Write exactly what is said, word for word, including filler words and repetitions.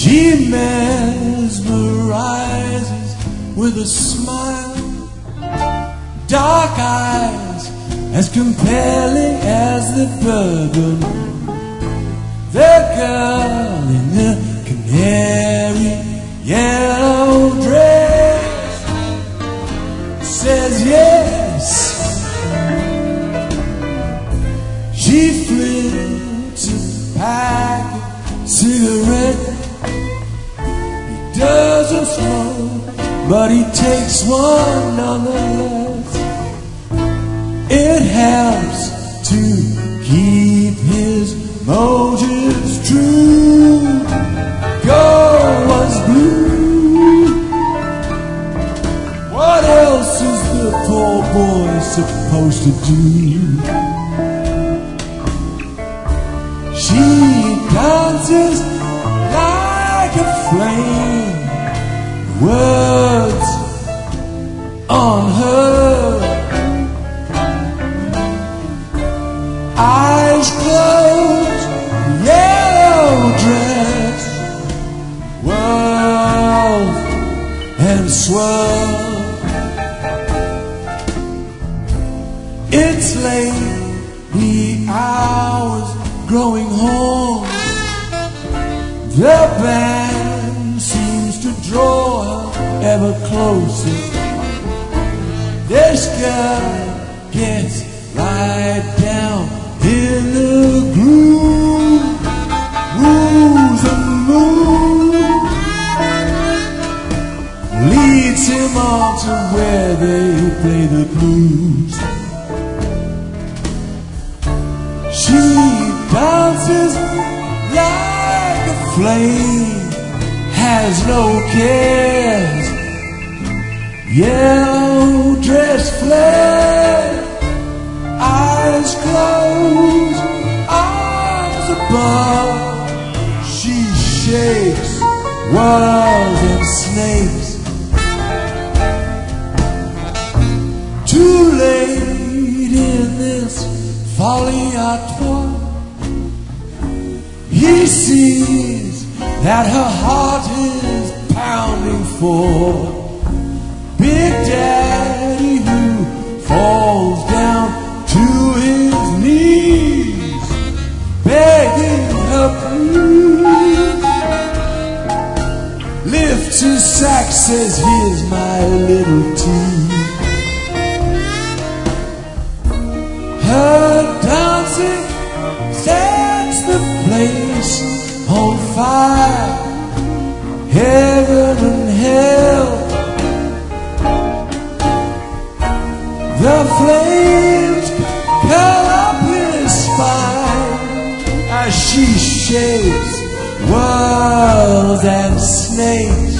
She mesmerizes with a smile, dark eyes as compelling as the bourbon. The girl in the canary yellow dress says yes. She flips a pack of cigarettes. He doesn't smoke, but he takes one nonetheless. It helps to keep his motives true. Gold was blue. What else is the poor boy supposed to do? She dances like a flame. Words on her eyes closed, yellow dress, whirl and swirl. It's late, the hours growing home. The band seems to draw her ever closer. This girl gets right down in the groove, moves and moves, leads him on to where they play the blues. She dances like a flame, has no cares, yellow dress flare, eyes closed, arms above. She shakes worlds and snakes. Too late in this folly à trois, he sees that her heart is pounding for Big Daddy, who falls down to his knees, begging her please. Lifts his sack, says, here's my little tea. Her dancing sets the place on fire, heaven and hell. The flames curl up his spine as she shakes worlds and snakes.